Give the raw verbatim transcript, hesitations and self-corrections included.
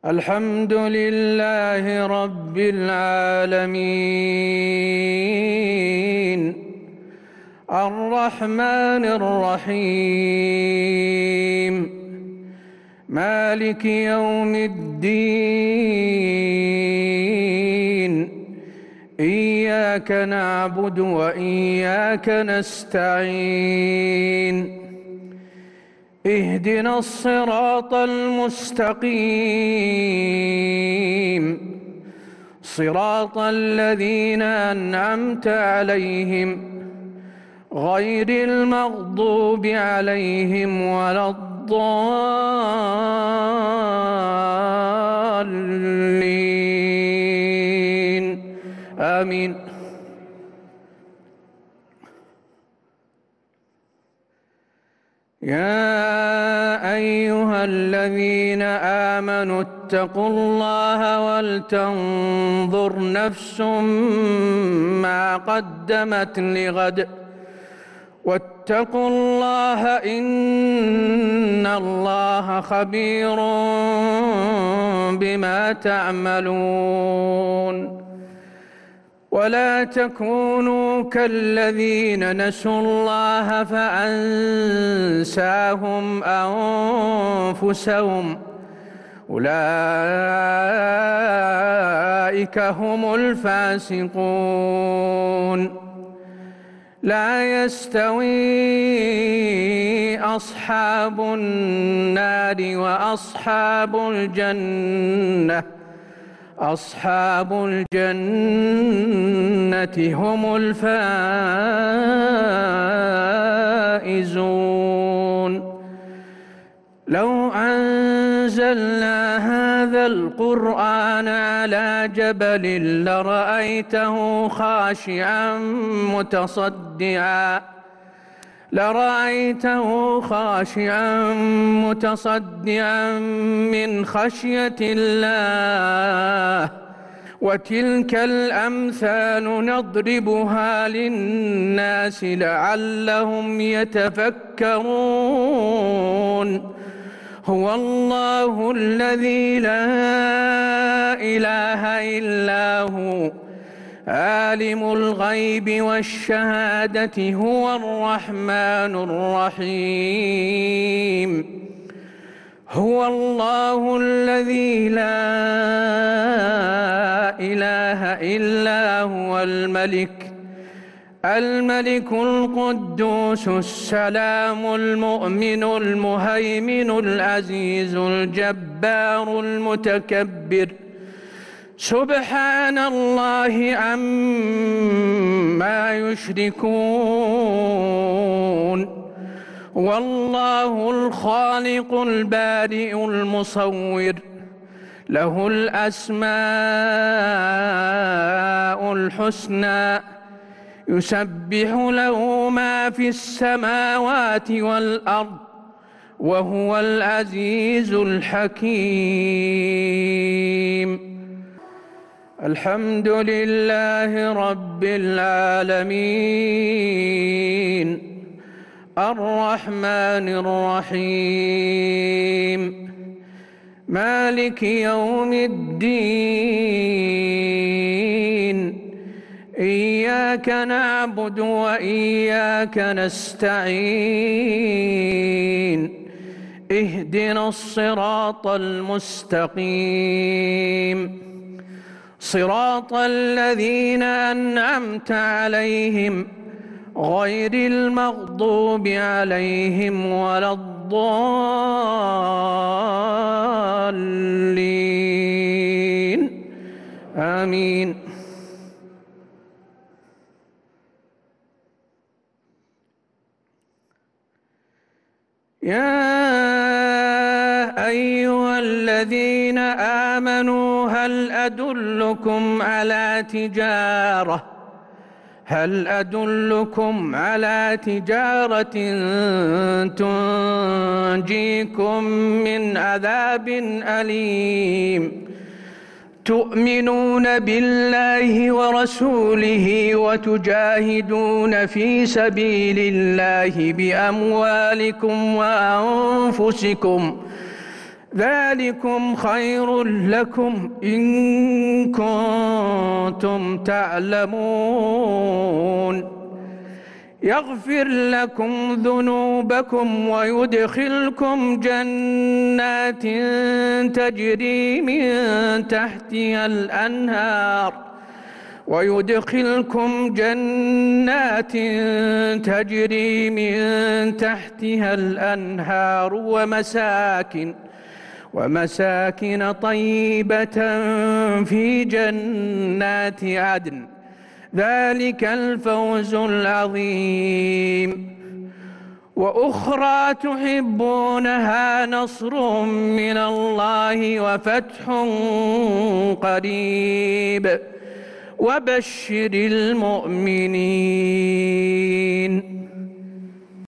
الحمد لله رب العالمين الرحمن الرحيم مالك يوم الدين إياك نعبد وإياك نستعين اهدنا الصراط المستقيم صراط الذين أنعمت عليهم غير المغضوب عليهم ولا الضالين آمين. يا أيها الذين آمنوا اتقوا الله ولتنظر نفس ما قدمت لغد واتقوا الله إن الله خبير بما تعملون. ولا تكونوا كالذين نسوا الله فأنساهم أنفسهم أولئك هم الفاسقون. لا يستوي أصحاب النار وأصحاب الجنة أصحاب الجنة هم الفائزون. لو أنزلنا هذا القرآن على جبل لرأيته خاشعا متصدعا لرأيته خاشعا متصدعا من خشية الله. وتلك الأمثال نضربها للناس لعلهم يتفكرون. هو الله الذي لا إله إلا هو عالم الغيب والشهادة هو الرحمن الرحيم. هو الله الذي لا إله إلا هو الملك الملك القدوس السلام المؤمن المهيمن العزيز الجبار المتكبر. سبحان الله عما يشركون. والله الخالق البارئ المصور له الأسماء الحسنى يسبح له ما في السماوات والأرض وهو العزيز الحكيم. الحمد لله رب العالمين الرحمن الرحيم مالك يوم الدين إياك نعبد وإياك نستعين اهدنا الصراط المستقيم صراط الذين أنعمت عليهم غير المغضوب عليهم ولا الضالين آمين. يا أيها الذين آمنوا هل أدلكم على تجارة هل أدلكم على تجارة تنجيكم من عذاب أليم تؤمنون بالله ورسوله وتجاهدون في سبيل الله بأموالكم وأنفسكم ذلكم خير لكم إن كنتم تعلمون يغفر لكم ذنوبكم ويدخلكم جنات تجري من تحتها الأنهار ويدخلكم جنات تجري من تحتها الأنهار ومساكن ومساكن طيبة في جنات عدن ذلك الفوز العظيم وأخرى تحبونها نصر من الله وفتح قريب وبشر المؤمنين